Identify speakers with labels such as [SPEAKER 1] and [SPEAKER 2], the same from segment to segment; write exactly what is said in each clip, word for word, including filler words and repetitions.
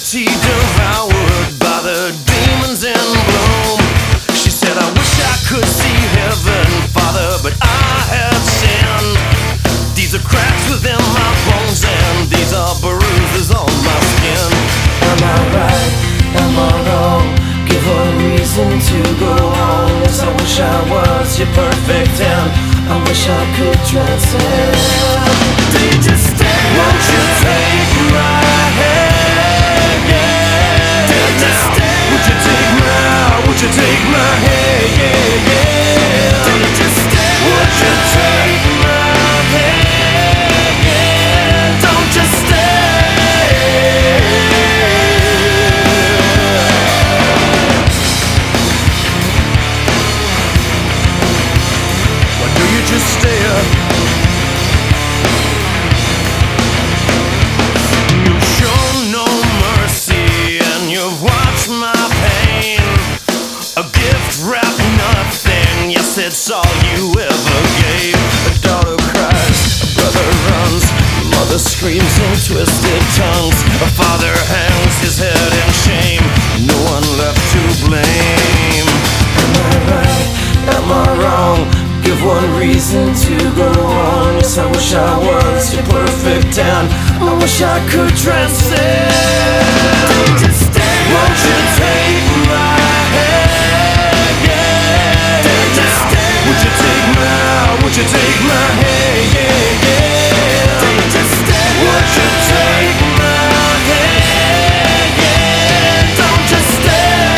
[SPEAKER 1] Eternity devoured by the demons in bloom. She said, I wish I could see heaven, Father, but I have sinned. These are cracks within my bones and these are bruises on my skin.
[SPEAKER 2] Am I right? Am I wrong? Give one reason to go on. Yes, I wish I was your perfect ten. I wish I could transcend.
[SPEAKER 1] Do you just stay? Won't you take my hand? Yeah. Do you just stay? Would you take my, would you take my hand? Yeah, yeah. Do you just stay? Would you take my hand? Yeah. Don't just stay. Why do you just stay up? It's all you ever gave. A daughter cries, a brother runs, a mother screams in twisted tongues. A father hangs his head in shame, no one left to blame.
[SPEAKER 2] Am I right? Am I wrong? Give one reason to go on. Yes, I wish I was your perfect ten. I wish I could transcend.
[SPEAKER 1] Just stay. Won't you take my hand? Yeah. Just stay. Would you take my, would you take my hand? Yeah, yeah. Just stay. Would you take my hand? Yeah. Don't just stay.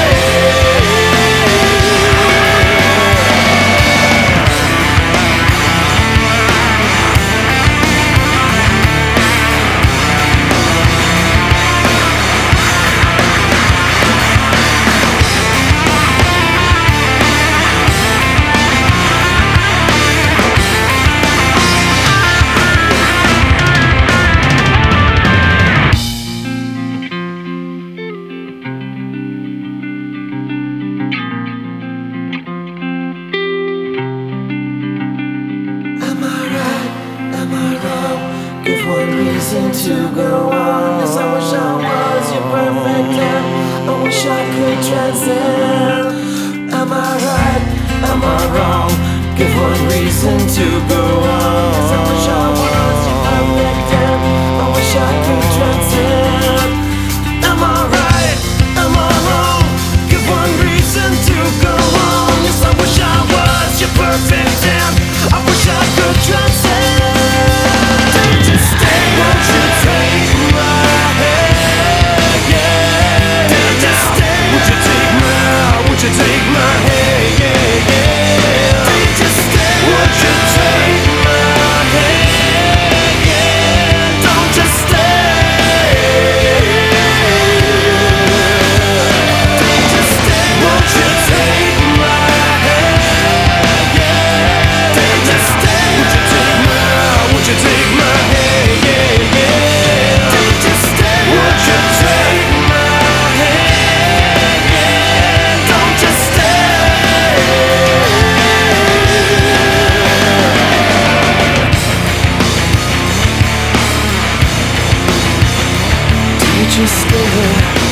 [SPEAKER 2] Give one reason to go on. Yes, I wish I was your perfect ten. I wish I could transcend. Am I right? Am I wrong? Give one reason to go on. Yes, I wish I was your perfect ten. I wish I could transcend. Am I right? Am I wrong? Give one reason to go on. Yes, I wish I was your perfect ten. I wish I could transcend.
[SPEAKER 1] Won't you take my hand? Yeah. Just stay. Would you take my, would you take my hand? Yeah, yeah. Just stay. Would you take my hand? Yeah. Don't just stay. Just stay. Won't you take my hand? Yeah. Just stay. Would you take my, would you take my hand?
[SPEAKER 2] Just stay there.